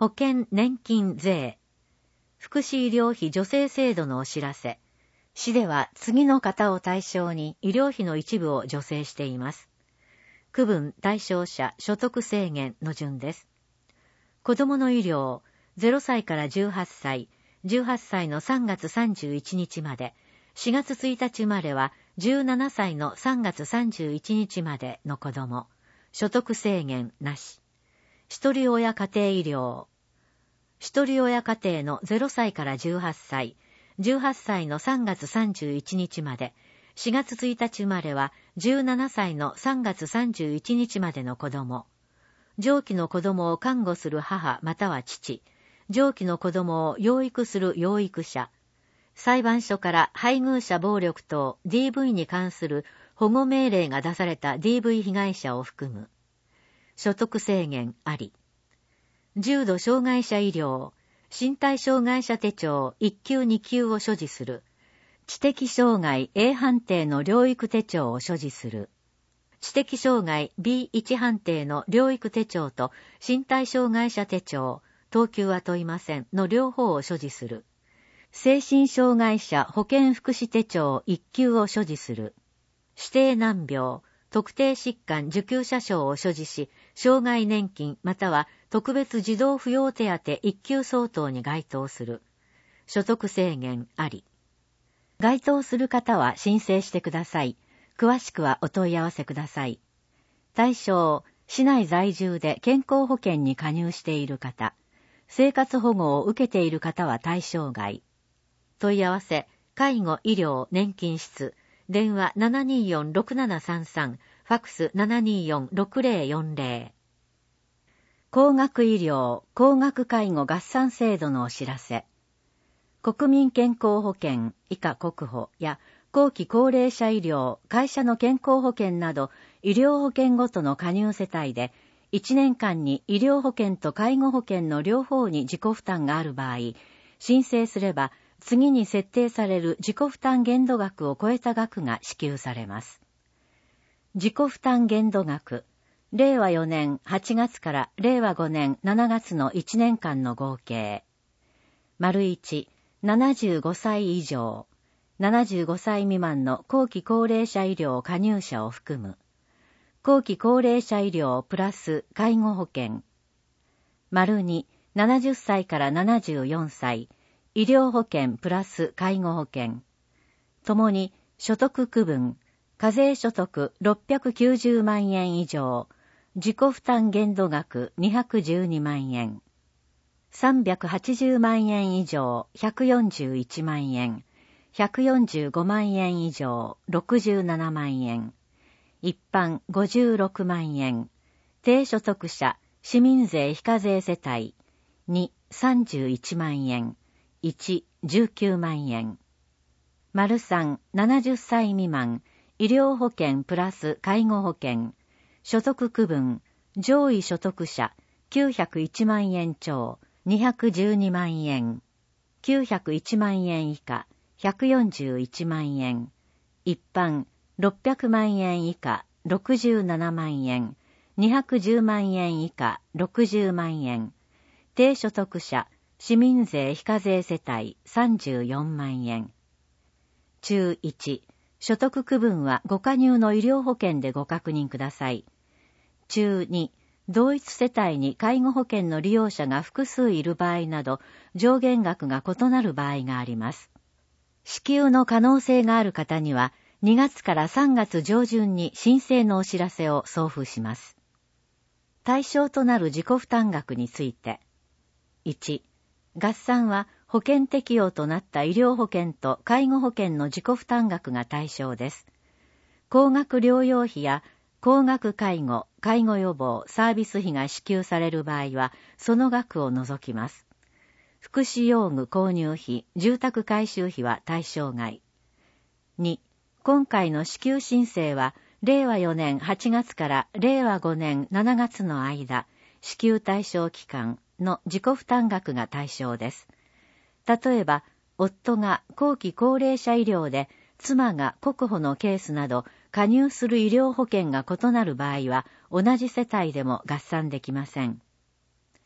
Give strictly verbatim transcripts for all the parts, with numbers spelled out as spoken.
保険年金税、福祉医療費助成制度のお知らせ。市では次の方を対象に医療費の一部を助成しています。区分対象者所得制限の順です。子どもの医療、ゼロさいからじゅうはっさい、じゅうはっさいのさんがつさんじゅういちにちまで、しがつついたち生まれはじゅうななさいのさんがつさんじゅういちにちまでの子ども、所得制限なし。一人親家庭医療、一人親家庭のゼロさいからじゅうはっさい、じゅうはっさいのさんがつさんじゅういちにちまで、しがつついたち生まれはじゅうななさいのさんがつさんじゅういちにちまでの子ども、上記の子どもを看護する母または父、上記の子どもを養育する養育者、裁判所から配偶者暴力等 ディーブイ に関する保護命令が出された ディーブイ 被害者を含む。所得制限あり。重度障害者医療、身体障害者手帳いっきゅうにきゅうを所持する。知的障害 エー 判定の療育手帳を所持する。知的障害 ビーワン 判定の療育手帳と身体障害者手帳、等級は問いませんの両方を所持する。精神障害者保健福祉手帳いっきゅうを所持する。指定難病、特定疾患受給者証を所持し、障害年金または特別児童扶養手当いっきゅう相当に該当する。所得制限あり。該当する方は申請してください。詳しくはお問い合わせください。対象、市内在住で健康保険に加入している方、生活保護を受けている方は対象外。問い合わせ、介護医療年金室、電話 ななにーよんろくななさんさん、ファックス ななにーよんろくぜろよんぜろ。高額医療、高額介護合算制度のお知らせ。国民健康保険、以下国保や後期高齢者医療、会社の健康保険など医療保険ごとの加入世帯でいちねんかんに医療保険と介護保険の両方に自己負担がある場合、申請すれば次に設定される自己負担限度額を超えた額が支給されます。自己負担限度額、れいわよねんはちがつかられいわごねんしちがつのいちねんかんの合計。丸いち、ななじゅうごさい以上、ななじゅうごさい未満の後期高齢者医療加入者を含む。後期高齢者医療プラス介護保険。丸に、ななじゅっさいからななじゅうよんさい、医療保険プラス介護保険。ともに所得区分、課税所得ろっぴゃくきゅうじゅうまんえん以上、自己負担限度額にひゃくじゅうにまんえん。さんびゃくはちじゅうまんえん以上ひゃくよんじゅういちまんえん、ひゃくよんじゅうごまんえん以上ろくじゅうななまんえん、一般ごじゅうろくまんえん、低所得者市民税非課税世帯に、さんじゅういちまんえん、いち、じゅうきゅうまんえん。丸さん、ななじゅっさい未満、医療保険プラス介護保険、所得区分、上位所得者きゅうひゃくいちまんえん超、にひゃくじゅうにまんえん、きゅうひゃくいちまんえん以下、ひゃくよんじゅういちまんえん、一般ろっぴゃくまんえん以下、ろくじゅうななまんえん、にひゃくじゅうまんえん以下、ろくじゅうまんえん、低所得者、市民税非課税世帯さんじゅうよんまんえん。中いち、所得区分はご加入の医療保険でご確認ください。中に、同一世帯に介護保険の利用者が複数いる場合など、上限額が異なる場合があります。支給の可能性がある方には、にがつからさんがつ上旬に申請のお知らせを送付します。対象となる自己負担額について。いち、合算は保険適用となった医療保険と介護保険の自己負担額が対象です。高額療養費や高額介護、介護予防、サービス費が支給される場合は、その額を除きます。福祉用具購入費、住宅改修費は対象外。に、今回の支給申請は、れいわよねんはちがつかられいわごねんしちがつの間、支給対象期間の自己負担額が対象です。例えば、夫が後期高齢者医療で、妻が国保のケースなど、加入する医療保険が異なる場合は、同じ世帯でも合算できません。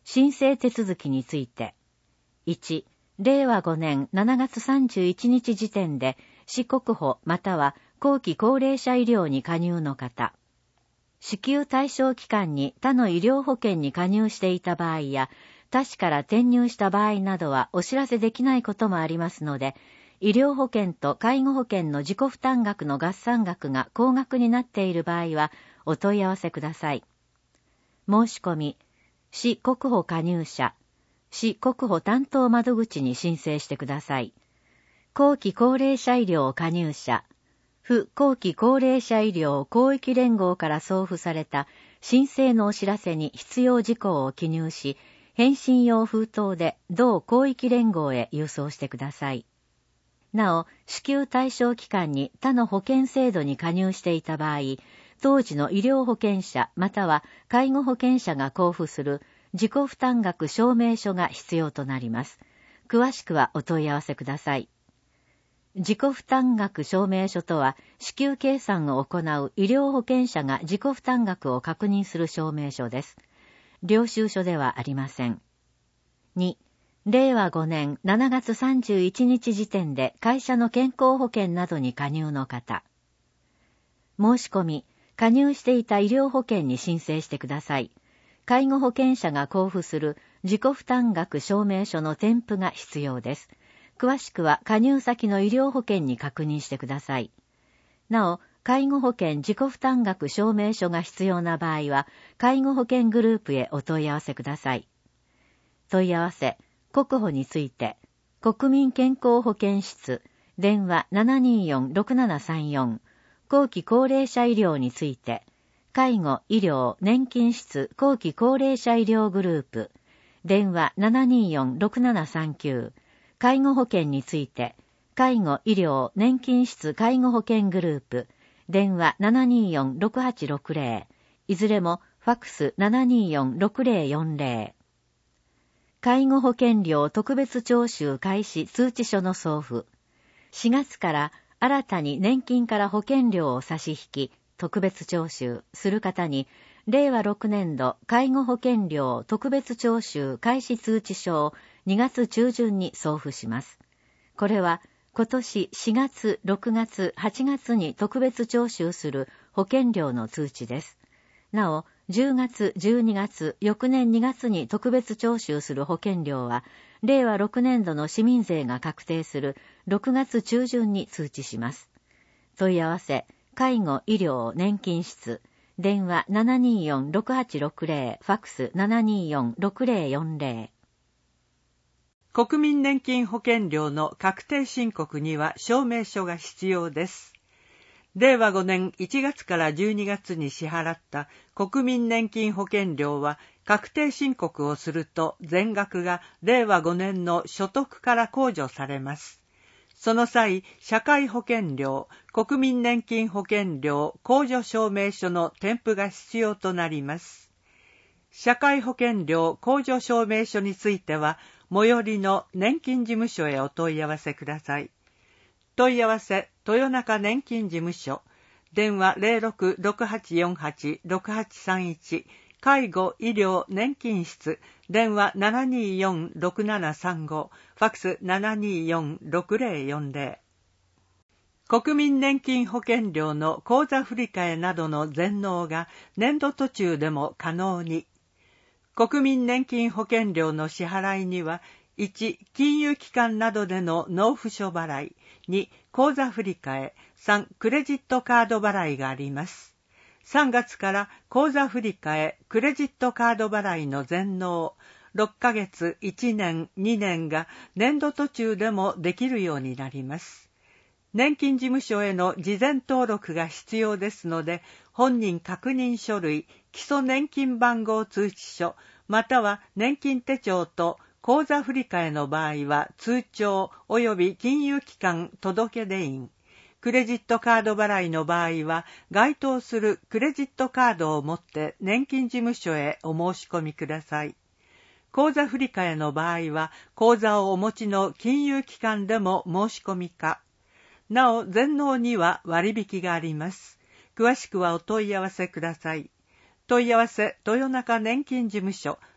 申請手続きについて。いち、れいわごねんしちがつさんじゅういちにち時点で、市国保または後期高齢者医療に加入の方。支給対象期間に他の医療保険に加入していた場合や、他市から転入した場合などはお知らせできないこともありますので、医療保険と介護保険の自己負担額の合算額が高額になっている場合はお問い合わせください。申し込み、市国保加入者、市国保担当窓口に申請してください。後期高齢者医療加入者、府後期高齢者医療広域連合から送付された申請のお知らせに必要事項を記入し、返信用封筒で同広域連合へ郵送してください。なお、支給対象期間に他の保険制度に加入していた場合、当時の医療保険者または介護保険者が交付する自己負担額証明書が必要となります。詳しくはお問い合わせください。自己負担額証明書とは、支給計算を行う医療保険者が自己負担額を確認する証明書です。領収書ではありません。に、れいわごねんしちがつさんじゅういちにち時点で会社の健康保険などに加入の方。申し込み、加入していた医療保険に申請してください。介護保険者が交付する自己負担額証明書の添付が必要です。詳しくは加入先の医療保険に確認してください。なお、介護保険自己負担額証明書が必要な場合は、介護保険グループへお問い合わせください。問い合わせ、国保について、国民健康保険室、電話 ななにーよんろくななさんよん、後期高齢者医療について、介護、医療、年金室後期高齢者医療グループ、電話 ななにーよんろくななさんきゅう、介護保険について、介護、医療、年金室介護保険グループ、電話 ななにーよんろくはちろくぜろ、いずれもファックス ななにーよんろくぜろよんぜろ。介護保険料特別徴収開始通知書の送付。しがつから新たに年金から保険料を差し引き、特別徴収する方に、れいわろくねんど介護保険料特別徴収開始通知書をにがつちゅうじゅんに送付します。これは今年しがつ、ろくがつ、はちがつに特別徴収する保険料の通知です。なお、じゅうがつ、じゅうにがつ、翌年にがつに特別徴収する保険料は、れいわろくねんどの市民税が確定するろくがつちゅうじゅんに通知します。問い合わせ、介護、医療、年金室、電話 ななにーよんろくはちろくぜろ、ファックス ななにーよんろくぜろよんぜろ。 国民年金保険料の確定申告には証明書が必要です。れいわごねんいちがつからじゅうにがつに支払った国民年金保険料は確定申告をすると全額がれいわごねんの所得から控除されます。その際、社会保険料、国民年金保険料控除証明書の添付が必要となります。社会保険料控除証明書については、最寄りの年金事務所へお問い合わせください。問い合わせ、豊中年金事務所、電話 ゼロろくろくはちよんはちろくはちさんいち、介護、医療、年金室、電話 ななにーよんろくななさんご、ファックス ななにーよんろくぜろよんぜろ。国民年金保険料の口座振替などの全納が年度途中でも可能に。国民年金保険料の支払いには、いち、金融機関などでの納付書払い、に、口座振替、さん、クレジットカード払いがあります。さんがつから口座振替、クレジットカード払いの全納、ろっかげつ、いちねん、にねんが年度途中でもできるようになります。年金事務所への事前登録が必要ですので、本人確認書類、基礎年金番号通知書、または年金手帳と口座振替の場合は通帳及び金融機関届出印、クレジットカード払いの場合は該当するクレジットカードを持って年金事務所へお申し込みください。口座振替の場合は口座をお持ちの金融機関でも申し込みか。なお、全納には割引があります。詳しくはお問い合わせください。問い合わせ、豊中年金事務所、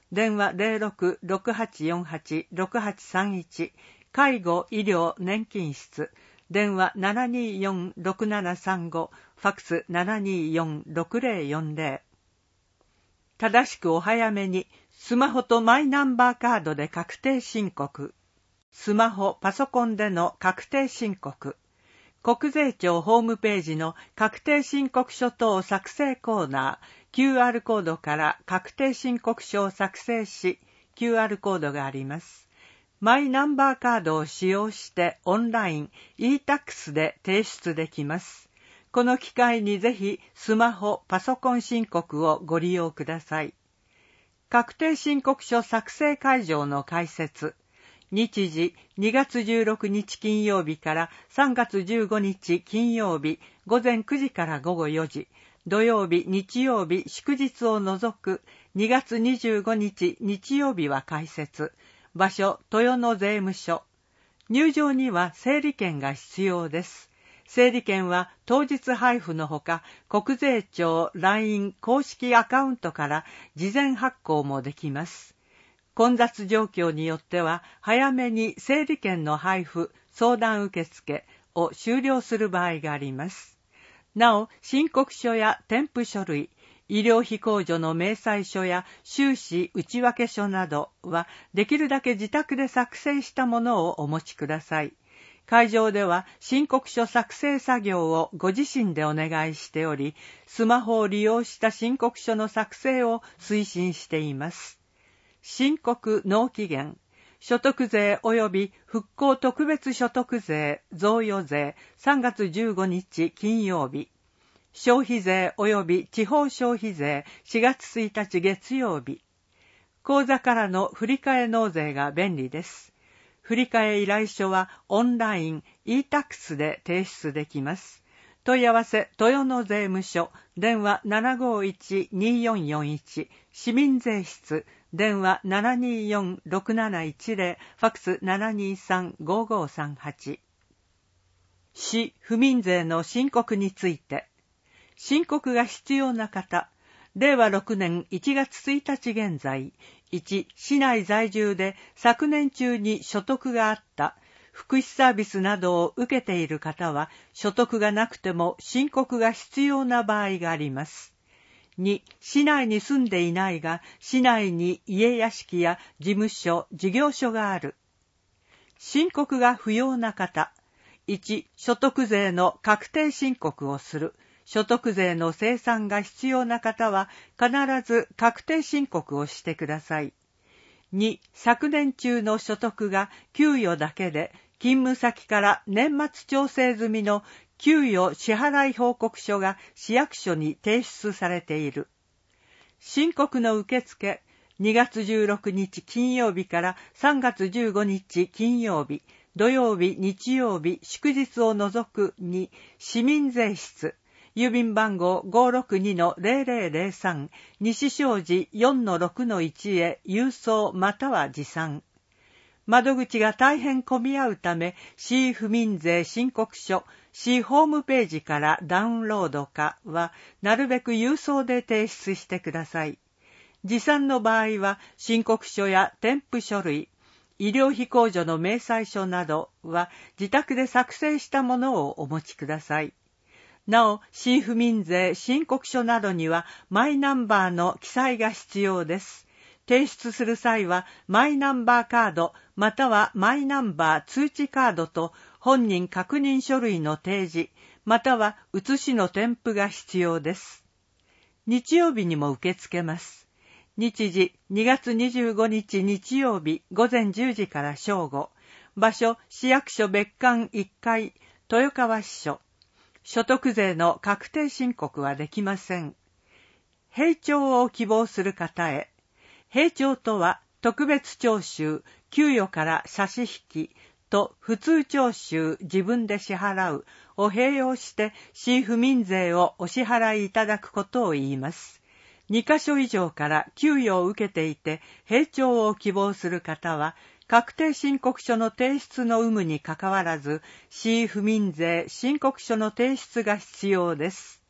電話 ゼロろく ろくはちよんはち ろくはちさんいち、介護医療年金室、電話 ななにーよん ろくななさんご、ファックス ななにーよん ろくぜろよんぜろ。正しくお早めに、スマホとマイナンバーカードで確定申告。スマホ、パソコンでの確定申告。国税庁ホームページの確定申告書等作成コーナー、キューアール コードから確定申告書を作成し、キューアール コードがあります。マイナンバーカードを使用してオンライン イータックス で提出できます。この機会にぜひスマホ、パソコン申告をご利用ください。確定申告書作成会場の開設。日時にがつじゅうろくにち金曜日からさんがつじゅうごにち金曜日午前くじから午後よじ、土曜日、日曜日、祝日を除くにがつにじゅうごにち日曜日は開設。場所、豊野税務署。入場には整理券が必要です。整理券は当日配布のほか、国税庁 ライン 公式アカウントから事前発行もできます。混雑状況によっては、早めに整理券の配布、相談受付を終了する場合があります。なお、申告書や添付書類、医療費控除の明細書や収支内訳書などは、できるだけ自宅で作成したものをお持ちください。会場では申告書作成作業をご自身でお願いしており、スマホを利用した申告書の作成を推進しています。申告納期限、所得税及び復興特別所得税、贈与税さんがつじゅうごにち金曜日、消費税及び地方消費税しがつついたち月曜日、口座からの振替納税が便利です。振替依頼書はオンライン イータックス で提出できます。問い合わせ豊野税務署、電話 ななごいち によんよんいち、市民税室、電話 ななにーよん ろくなないちぜろ、ファックス ななにーさん ごごさんはち。市府民税の申告について。申告が必要な方、れいわろくねんいちがつついたち現在、いち、市内在住で昨年中に所得があった、福祉サービスなどを受けている方は、所得がなくても申告が必要な場合があります。に、市内に住んでいないが、市内に家屋敷や事務所、事業所がある。申告が不要な方、いち、所得税の確定申告をする。所得税の精算が必要な方は、必ず確定申告をしてください。に、昨年中の所得が給与だけで、勤務先から年末調整済みの給与支払い報告書が市役所に提出されている。申告の受付、にがつじゅうろくにち金曜日からさんがつじゅうごにち金曜日、土曜日、日曜日、祝日を除くに、市民税室、郵便番号 ごろくにのぜろぜろぜろさん、西小路 よんのろくのいち へ郵送または持参。窓口が大変混み合うため、市府民税申告書、市ホームページからダウンロードかは、なるべく郵送で提出してください。持参の場合は、申告書や添付書類、医療費控除の明細書などは、自宅で作成したものをお持ちください。なお、市府民税申告書などには、マイナンバーの記載が必要です。提出する際は、マイナンバーカード、またはマイナンバー通知カードと本人確認書類の提示、または写しの添付が必要です。日曜日にも受け付けます。日時、にがつにじゅうごにち日曜日ごぜんじゅうじから正午。場所、市役所別館いっかい、豊川支所。所得税の確定申告はできません。併徴を希望する方へ。併徴とは、特別徴収、給与から差し引きと普通徴収自分で支払うを併用して市府民税をお支払いいただくことを言います。にかしょ以上から給与を受けていて併徴を希望する方は、確定申告書の提出の有無にかかわらず、市府民税申告書の提出が必要です。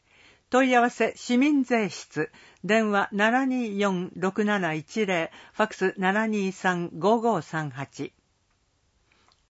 問い合わせ市民税室、電話 ななにーよんろくなないちぜろ、ファックス ななにーさんごごさんはち。